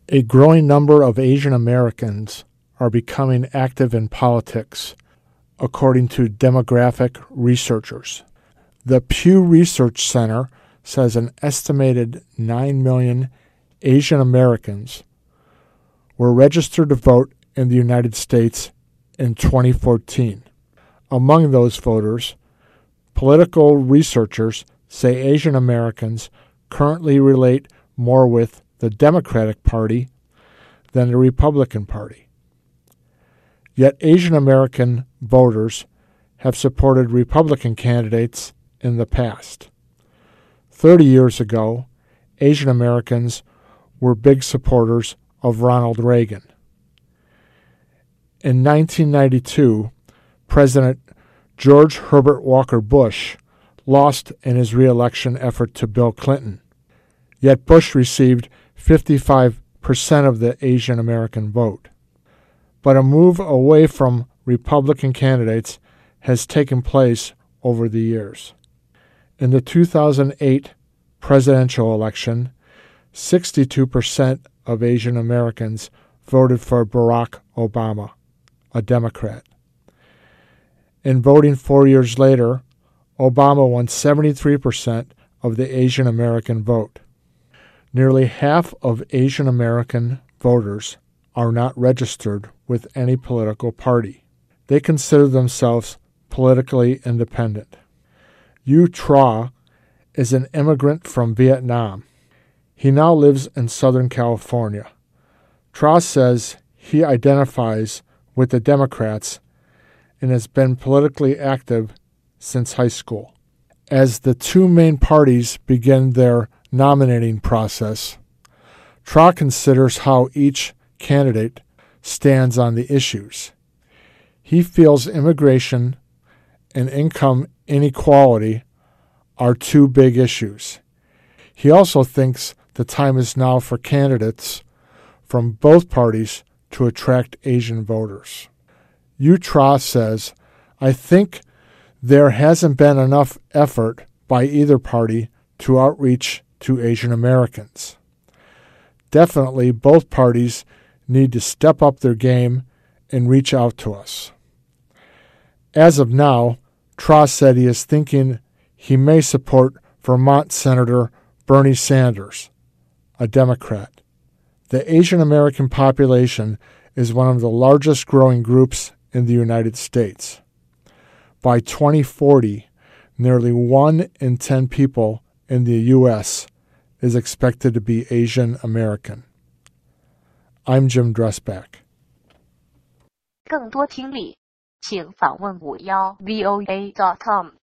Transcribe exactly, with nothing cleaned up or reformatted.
A growing number of Asian Americans are becoming active in politics, according to demographic researchers. The Pew Research Center says an estimated nine million Asian Americans were registered to vote in the United States in twenty fourteen. Among those voters, political researchers say Asian Americans currently relate more with the Democratic Party than the Republican Party. Yet Asian American voters have supported Republican candidates in the past. Thirty years ago, Asian Americans were big supporters of Ronald Reagan. In nineteen ninety-two, President George Herbert Walker Bush lost in his re-election effort to Bill Clinton. Yet Bush received fifty-five percent of the Asian American vote. But a move away from Republican candidates has taken place over the years. In the two thousand eight presidential election, sixty-two percent of Asian Americans voted for Barack Obama, a Democrat. In voting four years later, Obama won seventy-three percent of the Asian American vote. Nearly half of Asian American voters are not registered with any political party. They consider themselves politically independent. Yu Tra is an immigrant from Vietnam. He now lives in Southern California. Tra says he identifies with the Democrats and has been politically active since high school. As the two main parties begin their nominating process, Tra considers how each candidate stands on the issues. He feels immigration and income inequality are two big issues. He also thinks the time is now for candidates from both parties to attract Asian voters. Yu Tra says, "I think there hasn't been enough effort by either party to outreach to Asian Americans. Definitely both parties need to step up their game and reach out to us." As of now, Tra said he is thinking he may support Vermont Senator Bernie Sanders, a Democrat. The Asian American population is one of the largest growing groups in the United States. By twenty forty, nearly one in ten people in the U S is expected to be Asian American. I'm Jim Dressback. 更多听力，请访问五幺 V O A dot com。